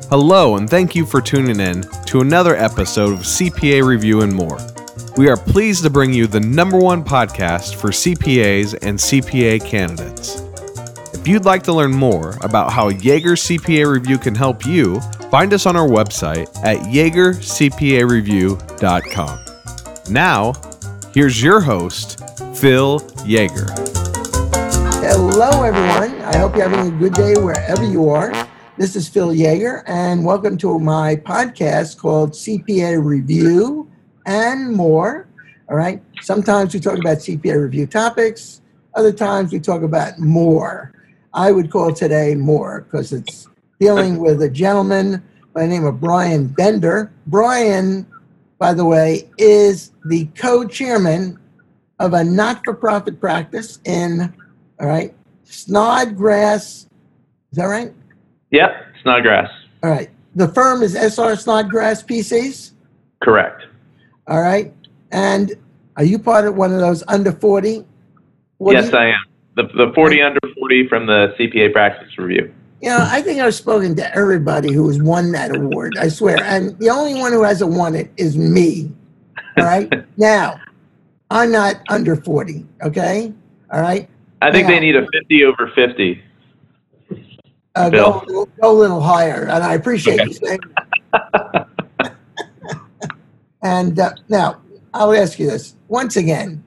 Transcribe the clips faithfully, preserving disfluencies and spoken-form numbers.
Hello, and thank you for tuning in to another episode of C P A Review and More. We are pleased to bring you the number one podcast for C P As and C P A candidates. If you'd like to learn more about how Yeager C P A Review can help you, find us on our website at yeager c p a review dot com. Now, here's your host, Phil Yeager. Hello, everyone. I hope you're having a good day wherever you are. This is Phil Yeager, and welcome to my podcast called C P A Review and More. All right. Sometimes we talk about C P A review topics. Other times we talk about more. I would call today more because it's dealing with a gentleman by the name of Brian Bender. Brian, by the way, is the co-chairman of a not-for-profit practice in, all right, Snodgrass. Is that right? Yep, Snodgrass. All right. The firm is S R Snodgrass P Cs? Correct. All right. And are you part of one of those under forty? What yes, you, I am. The the forty under forty from the C P A Practice Review. You know, I think I've spoken to everybody who has won that award, I swear. And the only one who hasn't won it is me. All right. Now, I'm not under forty. Okay. All right. I think now, they need a fifty over fifty. Uh, go, go a little higher, and I appreciate okay. you saying that. And uh, now, I'll ask you this. Once again,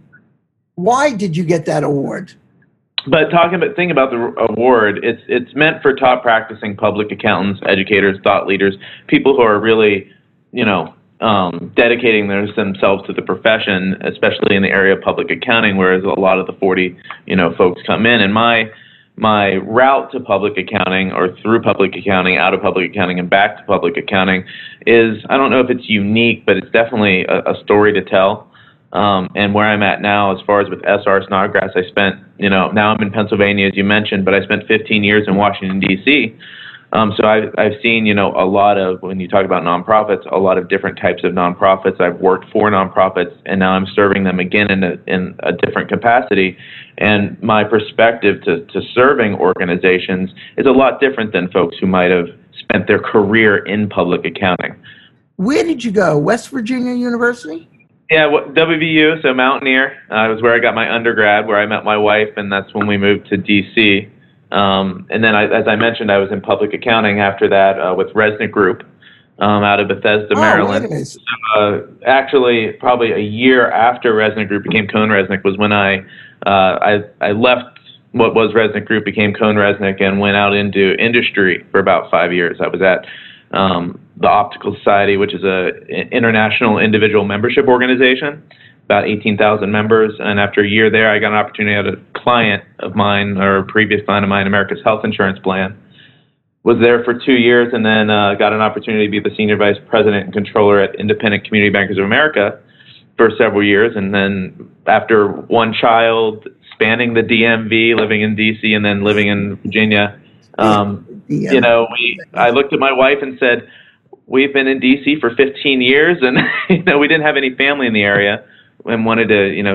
why did you get that award? But talking about, thinking about the award, it's it's meant for top practicing public accountants, educators, thought leaders, people who are really, you know, um, dedicating their, themselves to the profession, especially in the area of public accounting, whereas a lot of the forty, you know, folks come in. And my My route to public accounting, or through public accounting, out of public accounting, and back to public accounting is, I don't know if it's unique, but it's definitely a, a story to tell. Um, and where I'm at now, as far as with S R Snodgrass, I spent, you know, now I'm in Pennsylvania, as you mentioned, but I spent fifteen years in Washington, D C Um, so I've, I've seen, you know, a lot of, when you talk about nonprofits, a lot of different types of nonprofits. I've worked for nonprofits, and now I'm serving them again in a, in a different capacity. And my perspective to, to serving organizations is a lot different than folks who might have spent their career in public accounting. Where did you go? West Virginia University? Yeah, W V U, so Mountaineer. Uh, was where I got my undergrad, where I met my wife, and that's when we moved to D C Um, and then, I, as I mentioned, I was in public accounting after that uh, with Resnick Group um, out of Bethesda, oh, Maryland. So, uh, actually, probably a year after Resnick Group became Cohn Resnick was when I, uh, I I left what was Resnick Group, became Cohn Resnick, and went out into industry for about five years. I was at um, the Optical Society, which is a international individual membership organization, about eighteen thousand members. And after a year there, I got an opportunity at a client of mine, or a previous client of mine, America's Health Insurance Plan. Was there for two years and then uh, got an opportunity to be the Senior Vice President and Controller at Independent Community Bankers of America for several years. And then after one child, spanning the D M V, living in D C and then living in Virginia, um, you know, we I looked at my wife and said, we've been in D C for fifteen years, and you know, we didn't have any family in the area, and wanted to, you know,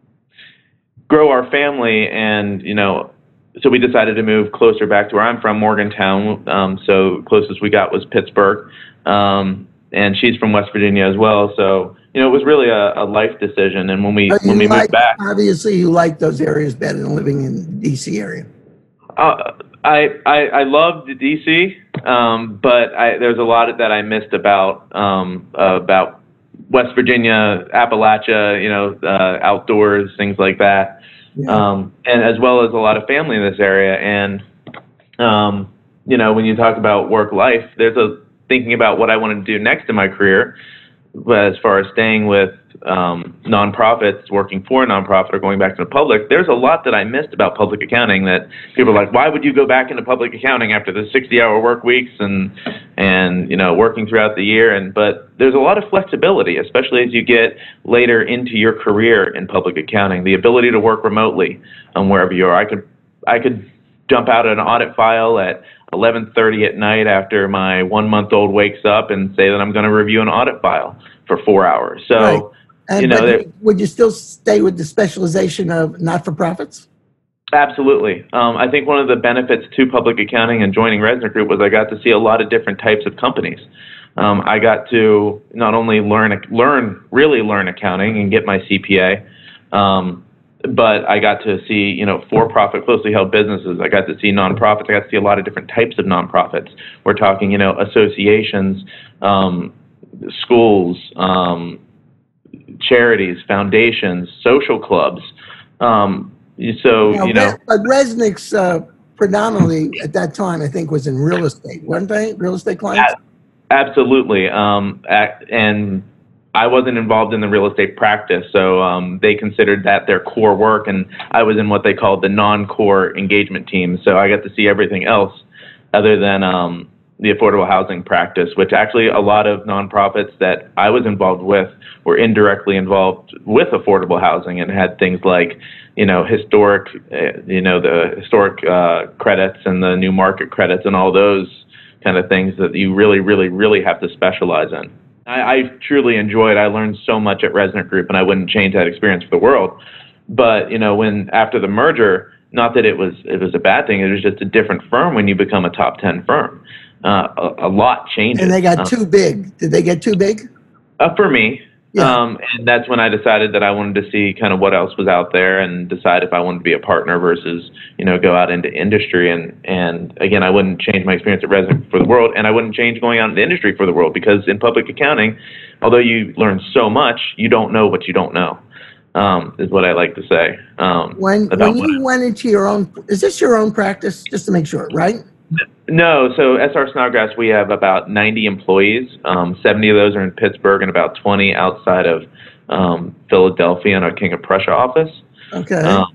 grow our family. And, you know, so we decided to move closer back to where I'm from, Morgantown. Um, so closest we got was Pittsburgh. Um, and she's from West Virginia as well. So, you know, it was really a, a life decision. And when we, oh, when we like, moved back, obviously you like those areas better than living in the D C area. Uh, I, I, I loved D C, um, but I, there's a lot that I missed about, um, uh, about West Virginia, Appalachia, you know, uh, outdoors, things like that. Yeah. Um, and as well as a lot of family in this area. And, um, you know, when you talk about work life, there's a thinking about what I wanted to do next in my career, as far as staying with um, nonprofits, working for a nonprofit, or going back to the public. There's a lot that I missed about public accounting that people are like, why would you go back into public accounting after the sixty hour work weeks and, and, you know, working throughout the year? And, but there's a lot of flexibility, especially as you get later into your career in public accounting, the ability to work remotely um, wherever you are. I could, I could jump out an audit file at eleven thirty at night after my one month old wakes up and say that I'm going to review an audit file for four hours. So, right. And, you know, would you still stay with the specialization of not-for-profits? Absolutely. Um, I think one of the benefits to public accounting and joining Resnick Group was I got to see a lot of different types of companies. Um, I got to not only learn, learn, really learn accounting and get my C P A, um, but I got to see, you know, for-profit, closely held businesses. I got to see nonprofits. I got to see a lot of different types of nonprofits. We're talking, you know, associations, um, schools, um, charities, foundations, social clubs. Um, so, Now, you know, but Resnick's uh, predominantly at that time, I think, was in real estate, weren't they? Real estate clients? absolutely. Um, and I wasn't involved in the real estate practice, so um, they considered that their core work, and I was in what they called the non-core engagement team. So I got to see everything else other than um, the affordable housing practice, which actually a lot of nonprofits that I was involved with were indirectly involved with affordable housing and had things like, you know, historic, uh, you know, the historic uh, credits and the new market credits and all those kind of things that you really, really, really have to specialize in. I, I truly enjoyed. I learned so much at Resnick Group, and I wouldn't change that experience for the world. But you know, when after the merger, not that it was it was a bad thing. It was just a different firm when you become a top ten firm. Uh, a, a lot changes. And they got um, too big. Did they get too big? Uh, for me. Yeah. Um, and that's when I decided that I wanted to see kind of what else was out there and decide if I wanted to be a partner versus, you know, go out into industry. And, and again, I wouldn't change my experience at Resnick for the world, and I wouldn't change going out into industry for the world, because in public accounting, although you learn so much, you don't know what you don't know, um, is what I like to say. Um, When, when you went into your own, is this your own practice, just to make sure, right? No, so S R Snodgrass, we have about ninety employees. Um, seventy of those are in Pittsburgh and about twenty outside of um, Philadelphia in our King of Prussia office. Okay. Um,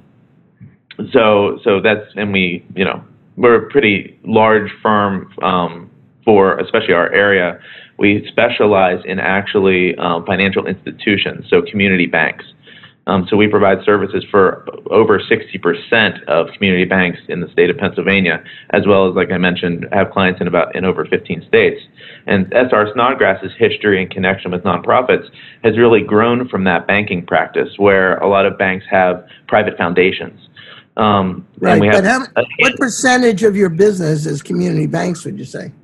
so, so that's, and we, you know, we're a pretty large firm um, for especially our area. We specialize in actually um, financial institutions, so community banks. Um, so we provide services for over sixty percent of community banks in the state of Pennsylvania, as well as, like I mentioned, have clients in about in over fifteen states. And S R Snodgrass's history and connection with nonprofits has really grown from that banking practice, where a lot of banks have private foundations. Um, right, and we have, but how, what percentage of your business is community banks, would you say?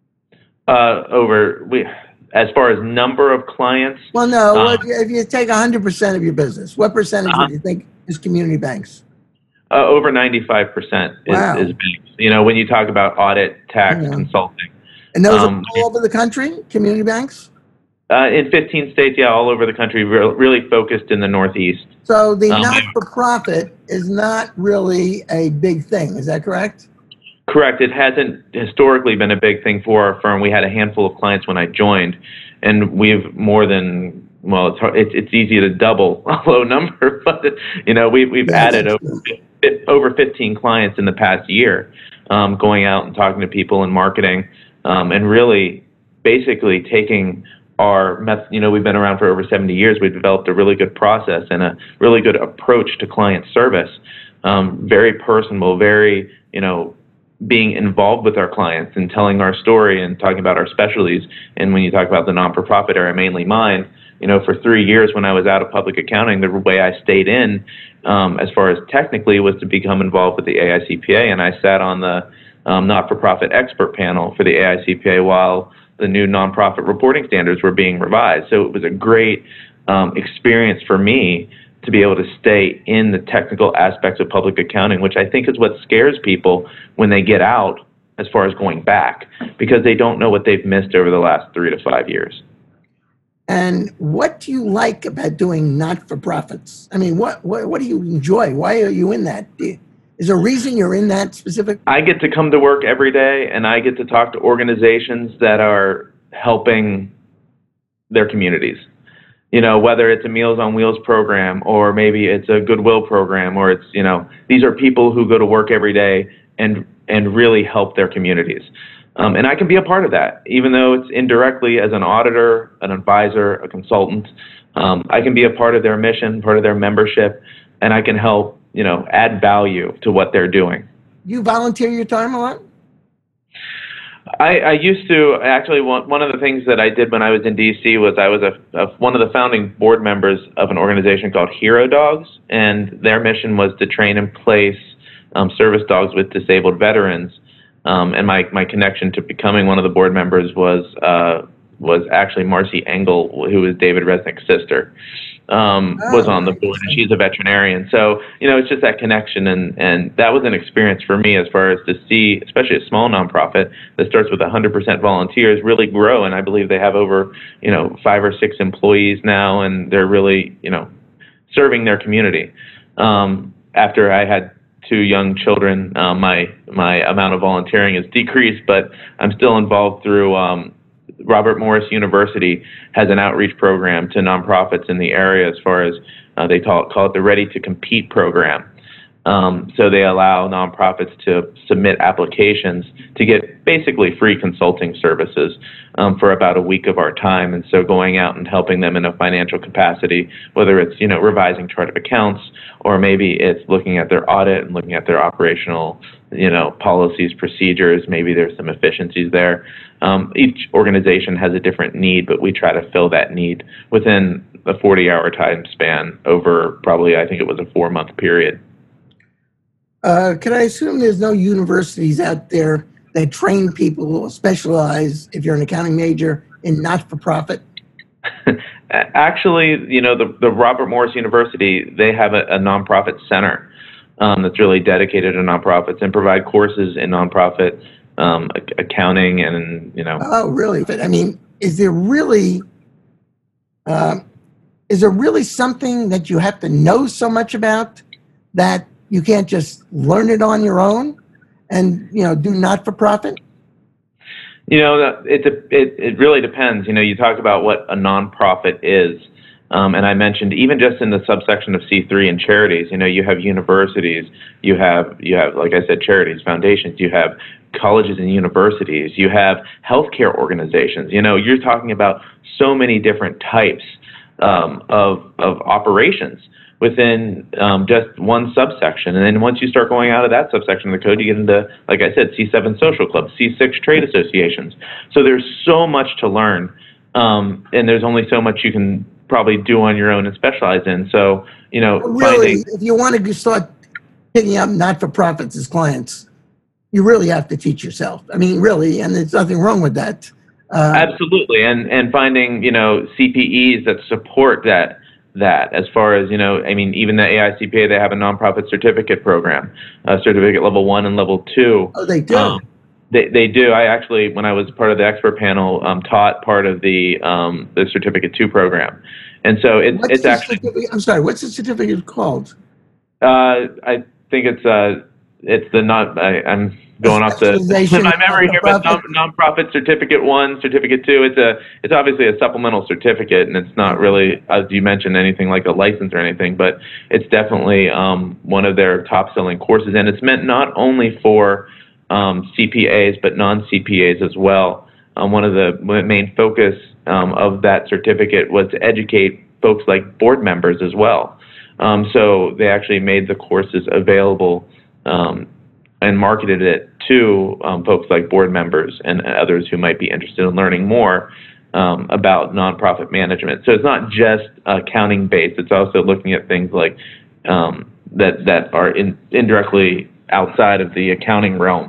Uh, over we. As far as number of clients? Well, no, um, if you take one hundred percent of your business, what percentage uh, would you think is community banks? Uh, over ninety-five percent is, Wow. is banks. You know, when you talk about audit, tax, Yeah. consulting. And those Um, are all over the country, community banks? Uh, in fifteen states, yeah, all over the country, re- really focused in the Northeast. So the Um, not-for-profit is not really a big thing, is that correct? Correct. It hasn't historically been a big thing for our firm. We had a handful of clients when I joined, and we've more than, well, it's hard, it's, it's easy to double a low number, but, you know, we, we've Yeah, added that's over, over fifteen clients in the past year, um, going out and talking to people and marketing, um, and really basically taking our method. You know, we've been around for over seventy years. We've developed a really good process and a really good approach to client service. Um, very personal, very, you know, being involved with our clients and telling our story and talking about our specialties. And when you talk about the non-for-profit area, mainly mine, you know, for three years when I was out of public accounting, the way I stayed in, um, as far as technically, was to become involved with the A I C P A. And I sat on the um, not-for-profit expert panel for the A I C P A while the new nonprofit reporting standards were being revised. So it was a great um, experience for me to be able to stay in the technical aspects of public accounting, which I think is what scares people when they get out as far as going back, because they don't know what they've missed over the last three to five years. And what do you like about doing not-for-profits? I mean, what, what, what do you enjoy? Why are you in that? Do you, is there a reason you're in that specific? I get to come to work every day, and I get to talk to organizations that are helping their communities. You know, whether it's a Meals on Wheels program, or maybe it's a Goodwill program, or it's, you know, these are people who go to work every day and and really help their communities. Um, and I can be a part of that, even though it's indirectly as an auditor, an advisor, a consultant. Um, I can be a part of their mission, part of their membership, and I can help, you know, add value to what they're doing. You volunteer your time a lot? I, I used to actually. One, one of the things that I did when I was in D C was I was a, a one of the founding board members of an organization called Hero Dogs, and their mission was to train and place um, service dogs with disabled veterans. Um, and my, my connection to becoming one of the board members was uh, was actually Marcy Engel, who is David Resnick's sister, um, Oh, was on the board, and she's a veterinarian. So, you know, it's just that connection, and, and that was an experience for me as far as to see, especially a small nonprofit that starts with one hundred percent volunteers, really grow. And I believe they have over, you know, five or six employees now, and they're really, you know, serving their community. Um, after I had two young children, uh, my my amount of volunteering has decreased, but I'm still involved through um, Robert Morris University has an outreach program to nonprofits in the area as far as uh, they call it, call it the Ready to Compete program. Um, so they allow nonprofits to submit applications to get basically free consulting services um, for about a week of our time. And so going out and helping them in a financial capacity, whether it's, you know, revising chart of accounts, or maybe it's looking at their audit and looking at their operational, you know, policies, procedures, maybe there's some efficiencies there. Um, each organization has a different need, but we try to fill that need within a forty hour time span over probably, I think it was a four month period. Uh, can I assume there's no universities out there that train people who specialize, if you're an accounting major, in not-for-profit? Actually, you know, the, the Robert Morris University, they have a, a nonprofit center um, that's really dedicated to nonprofits and provide courses in nonprofit um, accounting and, you know. Oh, really? But I mean, is there really, uh, is there really something that you have to know so much about that you can't just learn it on your own and, you know, do not-for-profit? You know, it, it, it really depends. You know, you talk about what a nonprofit is. Um, and I mentioned even just in the subsection of C three and charities, you know, you have universities, you have, you have, like I said, charities, foundations, you have colleges and universities, you have healthcare organizations. You know, you're talking about so many different types um, of, of operations within um, just one subsection. And then once you start going out of that subsection of the code, you get into, like I said, C seven social clubs, C six trade associations. So there's so much to learn, um, and there's only so much you can probably do on your own and specialize in. So, you know, really, finding, if you want to start picking up not-for-profits as clients, you really have to teach yourself. I mean, really, and there's nothing wrong with that. Uh, absolutely, and and finding, you know, C P Es that support that. That as far as, you know, I mean, even the A I C P A, they have a nonprofit certificate program, uh, certificate level one and level two. Oh, they do? Um, they, they do. I actually, when I was part of the expert panel, um, taught part of the the, the certificate two program. And so it's, what's it's actually, I'm sorry, what's the certificate called? Uh, I think it's, uh, it's the not, I, I'm going off the, my memory here, but non, nonprofit certificate one, certificate two, it's a, it's obviously a supplemental certificate, and it's not really, as you mentioned, anything like a license or anything, but it's definitely um, one of their top selling courses. And it's meant not only for um, C P As, but non-C P As as well. Um, one of the main focus um, of that certificate was to educate folks like board members as well. Um, so they actually made the courses available um, and marketed it to um, folks like board members and others who might be interested in learning more um, about nonprofit management. So it's not just accounting based; it's also looking at things like um, that that are in, indirectly outside of the accounting realm.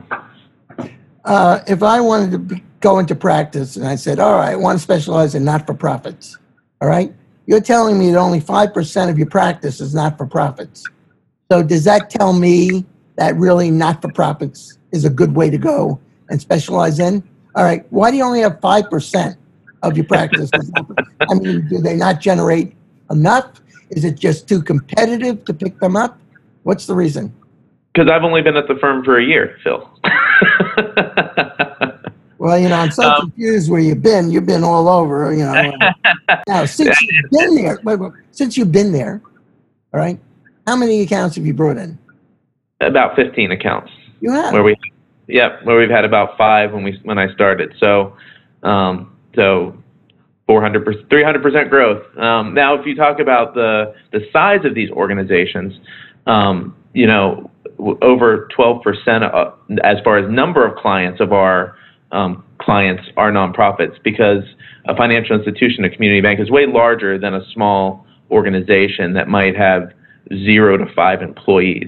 Uh, if I wanted to be, go into practice and I said, all right, I want to specialize in not-for-profits, all right? You're telling me that only five percent of your practice is not-for-profits. So does that tell me that really not-for-profits is a good way to go and specialize in? All right, why do you only have five percent of your practice? I mean, do they not generate enough? Is it just too competitive to pick them up? What's the reason? Because I've only been at the firm for a year, Phil. Well, you know, I'm so um, confused where you've been. You've been all over, you know. Now, since you've been there, wait, wait, since you've been there, all right, how many accounts have you brought in? About fifteen accounts. You have? Where we, yeah, where we've had about five when we when I started. So, um, so four hundred percent, three hundred percent growth. Um, now, if you talk about the the size of these organizations, um, you know, over twelve percent as far as number of clients of our um, clients are nonprofits, because a financial institution, a community bank, is way larger than a small organization that might have zero to five employees.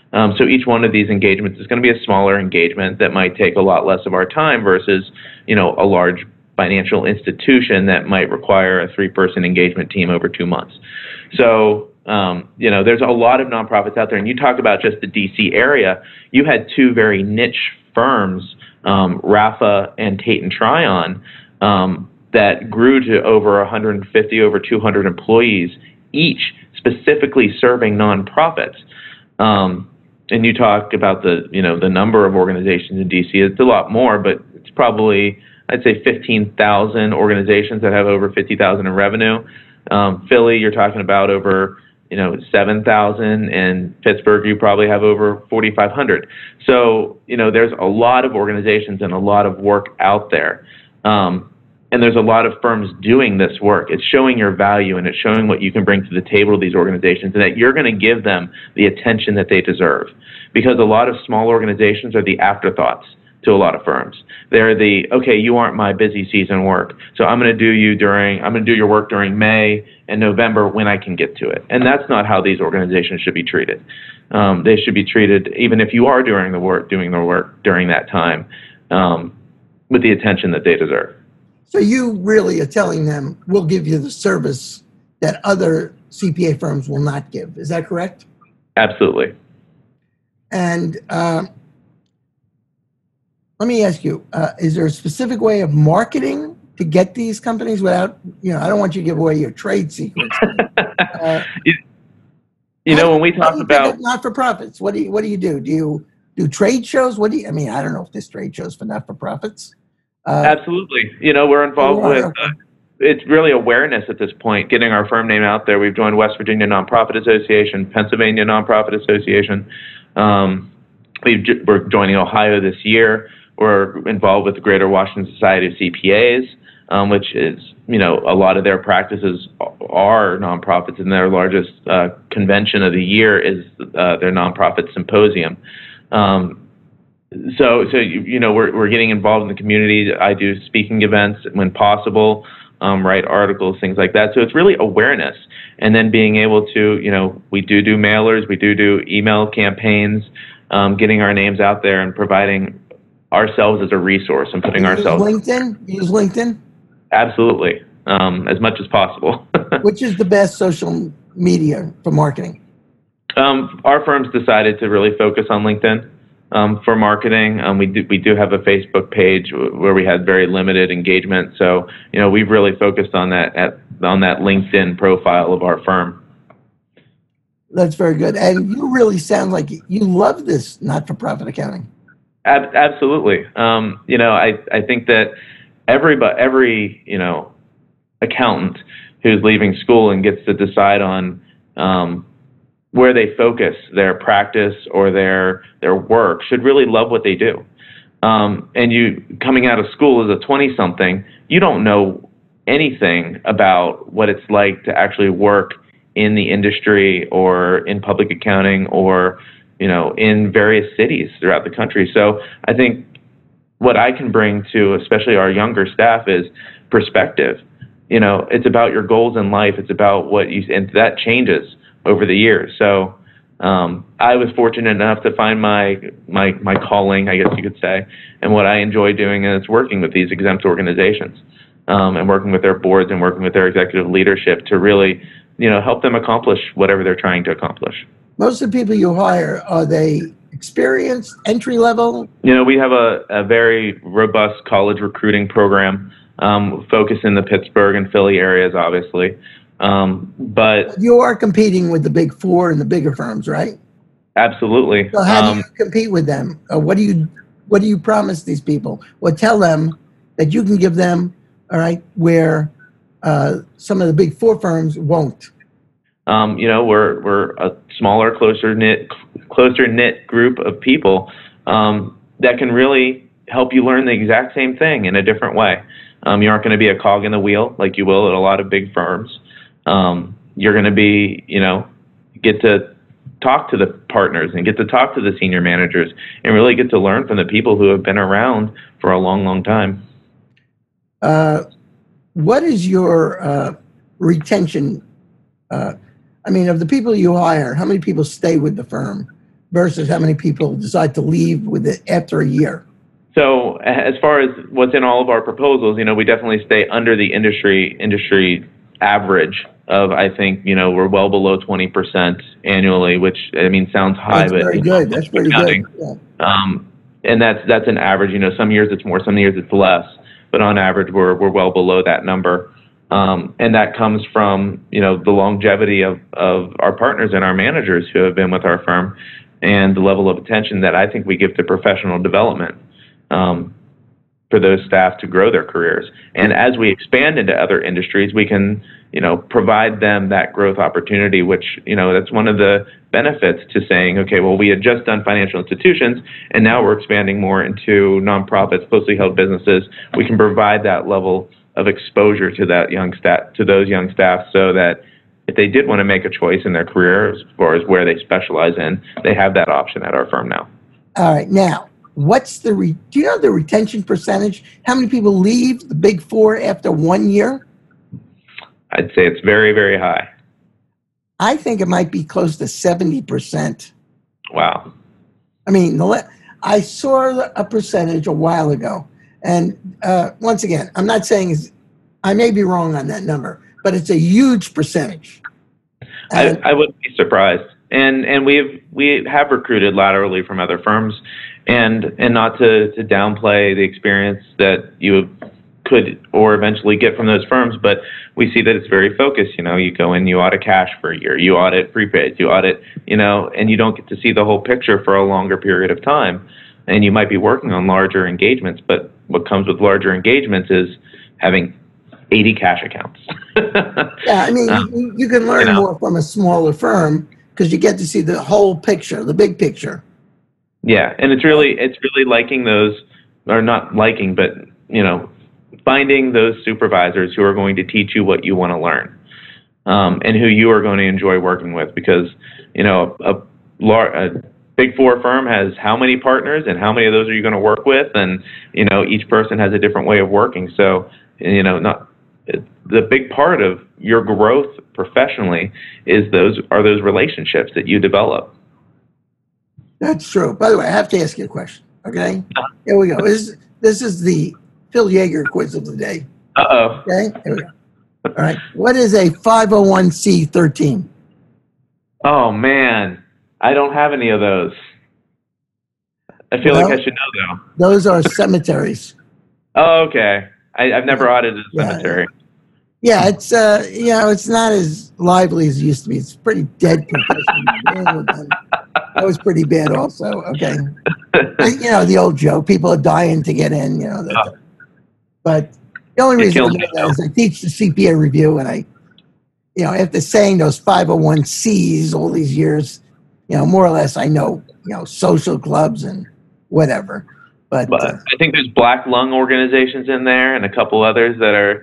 Um, so each one of these engagements is going to be a smaller engagement that might take a lot less of our time versus, you know, a large financial institution that might require a three-person engagement team over two months. So, um, you know, there's a lot of nonprofits out there. And you talk about just the D C area. You had two very niche firms, um, Rafa and Tate and Tryon, um, that grew to over one hundred fifty, over two hundred employees, each specifically serving nonprofits. Um, and you talk about the, you know, the number of organizations in D C. It's a lot more, but it's probably, I'd say fifteen thousand organizations that have over fifty thousand in revenue. Um, Philly, you're talking about over, you know, seven thousand, and Pittsburgh, you probably have over forty-five hundred. So, you know, there's a lot of organizations and a lot of work out there. Um, and there's a lot of firms doing this work. It's showing your value, and it's showing what you can bring to the table to these organizations, and that you're going to give them the attention that they deserve. Because a lot of small organizations are the afterthoughts to a lot of firms. They're the, okay, you aren't my busy season work, so I'm going to do you during, I'm going to do your work during May and November when I can get to it. And that's not how these organizations should be treated. Um, they should be treated, even if you are doing the work, doing the work during that time, um, with the attention that they deserve. So you really are telling them, we'll give you the service that other C P A firms will not give. Is that correct? Absolutely. And uh, let me ask you, uh, is there a specific way of marketing to get these companies without, you know, I don't want you to give away your trade secrets. uh, you, you know, when we talk about not-for-profits, what do you, what do you do? Do you do trade shows? What do you, I mean, I don't know if there's trade shows for not-for-profits. Uh, Absolutely. You know, we're involved with, uh, it's really awareness at this point, getting our firm name out there. We've joined West Virginia Nonprofit Association, Pennsylvania Nonprofit Association. Um, we've, we're joining Ohio this year. We're involved with the Greater Washington Society of C P As, um, which is, you know, a lot of their practices are nonprofits, and their largest uh, convention of the year is uh, their nonprofit symposium. Um, So, so you, you know, we're we're getting involved in the community. I do speaking events when possible, um, write articles, things like that. So it's really awareness, and then being able to, you know, we do do mailers, we do do email campaigns, um, getting our names out there and providing ourselves as a resource and putting you ourselves. Use LinkedIn? You use LinkedIn? Absolutely, um, as much as possible. Which is the best social media for marketing? Um, our firm's decided to really focus on LinkedIn. Um, for marketing, um, we do we do have a Facebook page where we had very limited engagement. So, you know, we've really focused on that at, on that LinkedIn profile of our firm. That's very good. And you really sound like you love this not-for-profit accounting. Ab- absolutely. Um, you know, I, I think that everybody, every, you know, accountant who's leaving school and gets to decide on um, where they focus their practice or their their work should really love what they do. Um, and you coming out of school as a twenty-something, you don't know anything about what it's like to actually work in the industry or in public accounting or, you know, in various cities throughout the country. So I think what I can bring to especially our younger staff is perspective. You know, it's about your goals in life. It's about what you, and that changes over the years. So um, I was fortunate enough to find my, my my calling, I guess you could say, and what I enjoy doing is working with these exempt organizations um, and working with their boards and working with their executive leadership to really, you know, help them accomplish whatever they're trying to accomplish. Most of the people you hire, are they experienced, entry level? You know, we have a, a very robust college recruiting program, um, focused in the Pittsburgh and Philly areas, obviously. Um, but you are competing with the big four and the bigger firms, right? Absolutely. So how um, do you compete with them? Uh, what do you what do you promise these people? Well, tell them that you can give them, all right, where uh, some of the big four firms won't. Um, you know, we're we're a smaller, closer knit, closer knit group of people um, that can really help you learn the exact same thing in a different way. Um, you aren't going to be a cog in the wheel like you will at a lot of big firms. Um, you're going to be, you know, get to talk to the partners and get to talk to the senior managers and really get to learn from the people who have been around for a long, long time. Uh, what is your uh, retention? Uh, I mean, of the people you hire, how many people stay with the firm versus how many people decide to leave with it after a year? So as far as what's in all of our proposals, you know, we definitely stay under the industry industry average of, I think, you know, we're well below twenty percent annually, which, I mean, sounds high, That's but very you know, good. That's pretty accounting. good. Yeah. Um, and that's that's an average. You know, some years it's more, some years it's less, but on average we're we're well below that number. Um, and that comes from, you know, the longevity of, of our partners and our managers who have been with our firm, and the level of attention that I think we give to professional development um, for those staff to grow their careers. And as we expand into other industries, we can, you know, provide them that growth opportunity, which, you know, that's one of the benefits to saying, okay, well, we had just done financial institutions, and now we're expanding more into nonprofits, closely held businesses. We can provide that level of exposure to that young staff, to those young staff, so that if they did want to make a choice in their career as far as where they specialize in, they have that option at our firm now. All right. Now, what's the, re- do you know the retention percentage? How many people leave the Big Four after one year? I'd say it's very, very high. I think it might be close to seventy percent. Wow. I mean, the le- I saw a percentage a while ago. And uh, once again, I'm not saying, I may be wrong on that number, but it's a huge percentage. I, I wouldn't be surprised. And and we've we have recruited laterally from other firms, and and not to, to downplay the experience that you could or eventually get from those firms, but we see that it's very focused. You know, you go in, you audit cash for a year, you audit prepaids, you audit, you know, and you don't get to see the whole picture for a longer period of time. And you might be working on larger engagements, but what comes with larger engagements is having eighty cash accounts. Yeah, I mean, um, you, you can learn you know, more from a smaller firm because you get to see the whole picture, the big picture. Yeah, and it's really it's really liking those, or not liking, but you know, finding those supervisors who are going to teach you what you want to learn, um, and who you are going to enjoy working with. Because you know, a, a Big Four firm has how many partners, and how many of those are you going to work with? And you know, each person has a different way of working. So you know, not the big part of your growth professionally is those are those relationships that you develop. That's true. By the way, I have to ask you a question. Okay, here we go. This this is the Phil Yeager quiz of the day. Uh oh. Okay, here we go. All right. What is a five oh one c thirteen? Oh man, I don't have any of those. I feel well, like I should know though. Those are cemeteries. Oh, okay. I, I've never audited a cemetery. Yeah, yeah it's uh, you know, it's not as lively as it used to be. It's pretty dead profession. That was pretty bad, also. Okay, you know the old joke: people are dying to get in. You know, that, oh. But the only reason I know that is I teach the C P A review, and I, you know, after saying those five oh one c's all these years, you know, more or less, I know, you know, social clubs and whatever. But, but uh, I think there's black lung organizations in there, and a couple others that are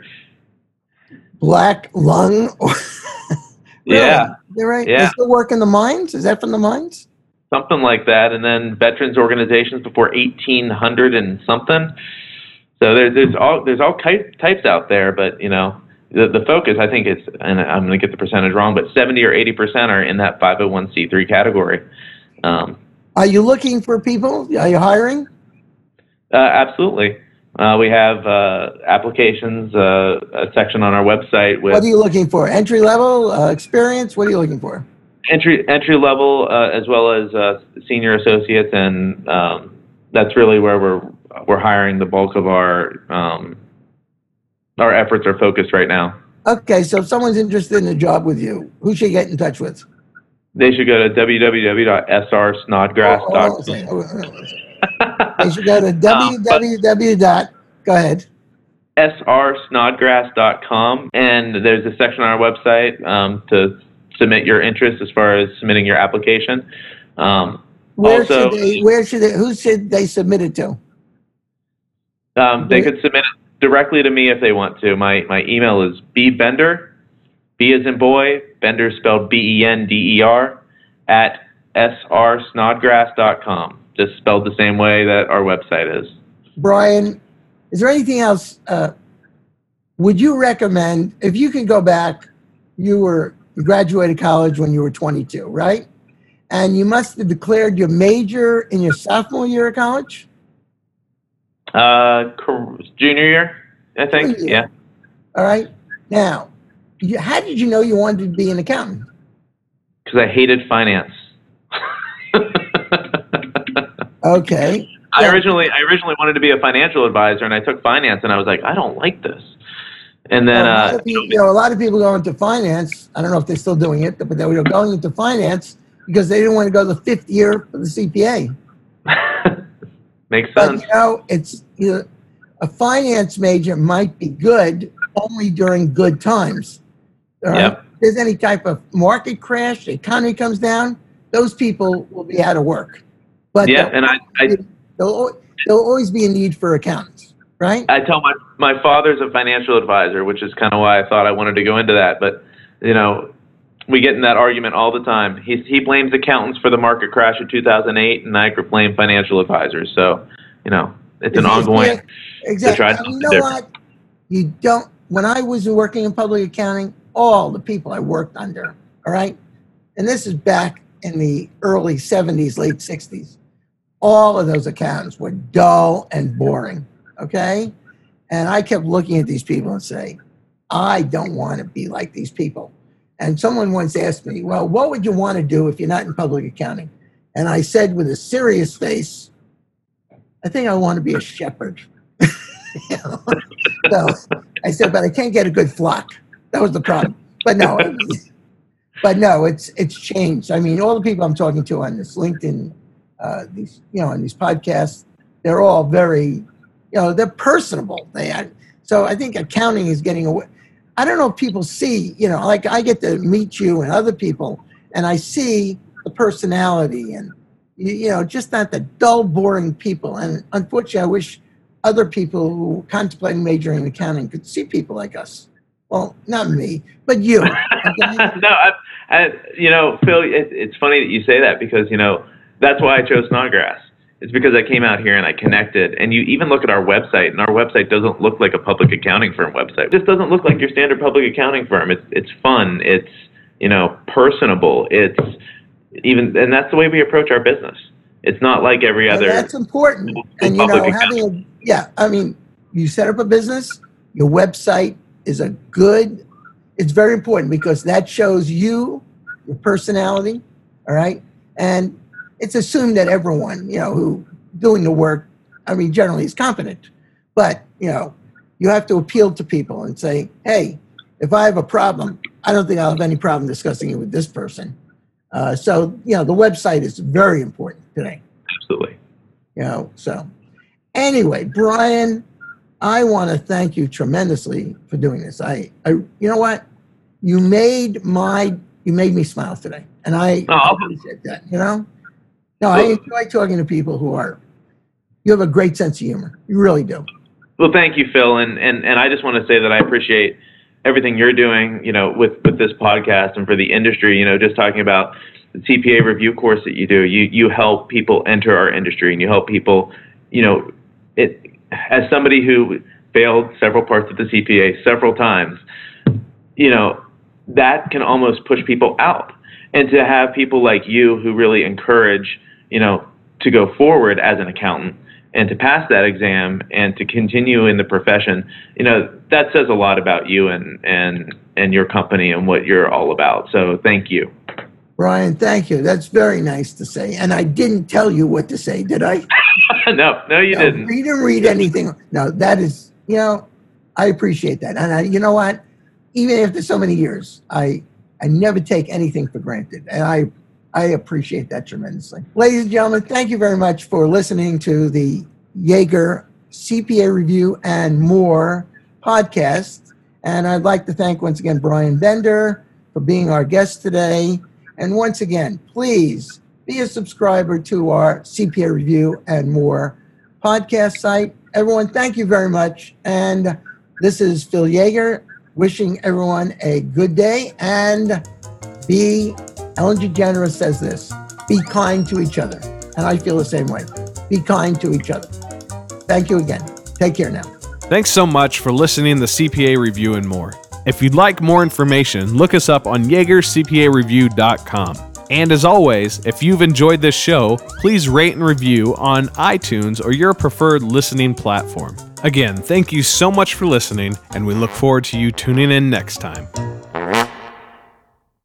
black lung. Really? Yeah, they're right. Yeah. They still work in the mines? Is that from the mines? Something like that, and then veterans organizations before eighteen hundred and something. So there's there's all there's all types out there, but you know the the focus, I think it's, and I'm going to get the percentage wrong, but seventy or eighty percent are in that five oh one c three category. Um, are you looking for people? Are you hiring? Uh, absolutely. Uh, we have uh, applications, uh, a section on our website with. What are you looking for? Entry level, uh, experience? What are you looking for? Entry entry level, uh, as well as uh, senior associates, and um, that's really where we're we're hiring the bulk of our um, our efforts are focused right now. Okay, so if someone's interested in a job with you, who should get in touch with? They should go to w w w dot s r snodgrass dot com. Oh, oh, oh, oh. They should go to w w w dot go ahead. s r snodgrass dot com, and there's a section on our website um, to submit your interest as far as submitting your application. Um, where also, should they? Where should they? Who should they submit it to? Um, they could submit it directly to me if they want to. My my email is bbender, B as in boy, Bender spelled B E N D E R, at s r snodgrass dot com. Just spelled the same way that our website is. Brian, is there anything else? Uh, would you recommend, if you can go back, you were you graduated college when you were twenty-two, right? And you must have declared your major in your sophomore year of college? Uh, cor- junior year, I think. Junior. Yeah. All right. Now, you, how did you know you wanted to be an accountant? Because I hated finance. Okay. I Yeah. originally, I originally wanted to be a financial advisor, and I took finance, and I was like, I don't like this. And then, Well, a lot uh, of people, you know, a lot of people go into finance. I don't know if they're still doing it, but they were going into finance because they didn't want to go the fifth year for the C P A. makes But sense. you know, it's you know, a finance major might be good only during good times. All right. Yep. If there's any type of market crash, the economy comes down, those people will be out of work. But Yeah, they'll, and I, I, there'll, there'll always be a need for accountants, right? I tell my my father's a financial advisor, which is kind of why I thought I wanted to go into that. But you know, we get in that argument all the time. He he blames accountants for the market crash of two thousand eight, and I blame financial advisors. So you know, it's an ongoing. Yeah, exactly. try And something you know different. what? You don't. When I was working in public accounting, all the people I worked under, all right, and this is back in the early seventies, late sixties. All of those accountants were dull and boring. Okay, and I kept looking at these people and saying, I don't want to be like these people. And someone once asked me, well, what would you want to do if you're not in public accounting? And I said with a serious face, I think I want to be a shepherd. You know? So I said, but I can't get a good flock. That was the problem. But no, but no, it's it's changed. I mean, all the people I'm talking to on this LinkedIn, uh, these you know, on these podcasts, they're all very, you know, they're personable. They so I think accounting is getting away. I don't know if people see, you know, like I get to meet you and other people, and I see the personality and, you, you know, just not the dull, boring people. And unfortunately, I wish other people who contemplating majoring in accounting could see people like us. Well, not me, but you. Okay? no, I, I, you know, Phil, it, it's funny that you say that because, you know, that's why I chose Snodgrass. It's because I came out here and I connected. And you even look at our website, and our website doesn't look like a public accounting firm website. It just doesn't look like your standard public accounting firm. It's it's fun. It's, you know, personable. It's even, and that's the way we approach our business. It's not like every And other. that's important. And, you know, having a, yeah, I mean, you set up a business, your website is a good, it's very important because that shows you, your personality, all right? And it's assumed that everyone, you know, who doing the work, I mean, generally is competent. But, you know, you have to appeal to people and say, hey, if I have a problem, I don't think I'll have any problem discussing it with this person. Uh, so, you know, the website is very important today. Absolutely. You know, so anyway, Brian, I want to thank you tremendously for doing this. I, I, you know what? You made my, you made me smile today. And I, Oh. I appreciate that, you know? No, I enjoy talking to people who are, you have a great sense of humor. You really do. Well, thank you, Phil. And, and, and I just want to say that I appreciate everything you're doing, you know, with, with this podcast and for the industry, you know, just talking about the C P A review course that you do. You, you help people enter our industry, and you help people, you know, it, as somebody who failed several parts of the C P A several times, you know, that can almost push people out. And to have people like you who really encourage, you know, to go forward as an accountant and to pass that exam and to continue in the profession, you know, that says a lot about you and, and, and your company and what you're all about. So thank you. Brian, thank you. That's very nice to say. And I didn't tell you what to say, did I? no, no, you no, didn't. You didn't read anything. No, that is, you know, I appreciate that. And I, you know what? Even after so many years, I, I never take anything for granted. And I, I appreciate that tremendously. Ladies and gentlemen, thank you very much for listening to the Yeager C P A Review and More podcast. And I'd like to thank once again Brian Bender for being our guest today. And once again, please be a subscriber to our C P A Review and More podcast site. Everyone, thank you very much. And this is Phil Yeager wishing everyone a good day. And be, Ellen DeGeneres says this, be kind to each other. And I feel the same way. Be kind to each other. Thank you again. Take care now. Thanks so much for listening to C P A Review and More. If you'd like more information, look us up on Yeager C P A Review dot com. And as always, if you've enjoyed this show, please rate and review on iTunes or your preferred listening platform. Again, thank you so much for listening, and we look forward to you tuning in next time.